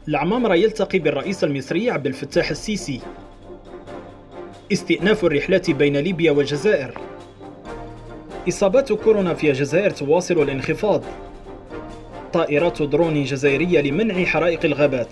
العمامرة يلتقي بالرئيس المصري عبد الفتاح السيسي. استئناف الرحلات بين ليبيا والجزائر. إصابات كورونا في الجزائر تواصل الانخفاض. طائرات درون جزائرية لمنع حرائق الغابات.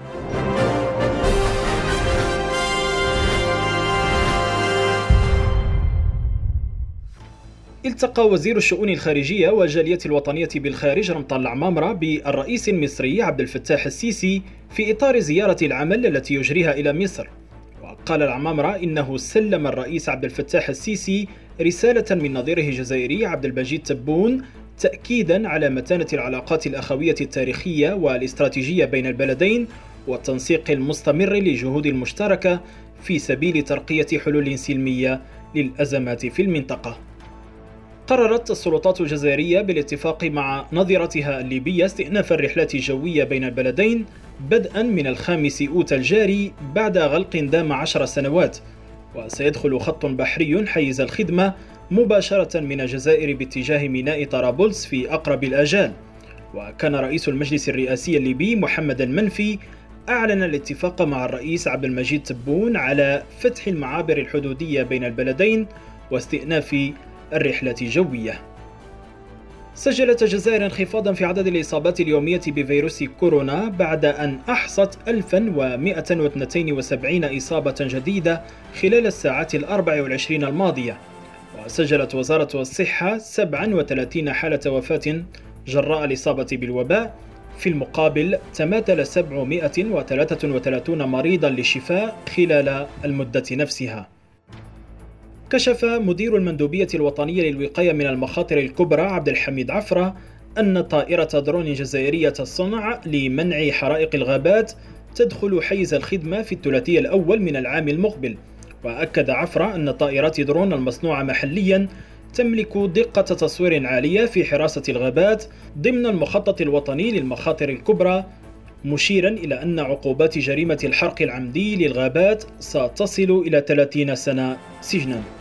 التقى وزير الشؤون الخارجية والجالية الوطنية بالخارج رمضان العمامرة بالرئيس المصري عبد الفتاح السيسي في إطار زيارة العمل التي يجريها إلى مصر. وقال العمامرة إنه سلم الرئيس عبد الفتاح السيسي رسالة من نظيره الجزائري عبد المجيد تبون تأكيدا على متانة العلاقات الأخوية التاريخية والاستراتيجية بين البلدين والتنسيق المستمر للجهود المشتركة في سبيل ترقية حلول سلمية للأزمات في المنطقة. قررت السلطات الجزائرية بالاتفاق مع نظيرتها الليبية استئناف الرحلات الجوية بين البلدين بدءا من 5 أوت الجاري بعد غلق دام 10 سنوات، وسيدخل خط بحري حيز الخدمة مباشرة من الجزائر باتجاه ميناء طرابلس في أقرب الآجال. وكان رئيس المجلس الرئاسي الليبي محمد المنفي أعلن الاتفاق مع الرئيس عبد المجيد تبون على فتح المعابر الحدودية بين البلدين واستئناف الرحلة الجوية. سجلت الجزائر انخفاضا في عدد الإصابات اليومية بفيروس كورونا بعد أن أحصت 1172 إصابة جديدة خلال الساعات 24 الماضية. وسجلت وزارة الصحة 37 حالة وفاة جراء الإصابة بالوباء، في المقابل تماثل 733 مريضا للشفاء خلال المدة نفسها. كشف مدير المندوبية الوطنية للوقاية من المخاطر الكبرى عبد الحميد عفرة أن طائرة درون جزائرية الصنع لمنع حرائق الغابات تدخل حيز الخدمة في الثلاثي الأول من العام المقبل. وأكد عفرة أن طائرات درون المصنوعة محليا تملك دقة تصوير عالية في حراسة الغابات ضمن المخطط الوطني للمخاطر الكبرى، مشيرا إلى أن عقوبات جريمة الحرق العمدي للغابات ستصل إلى 30 سنة سجنا.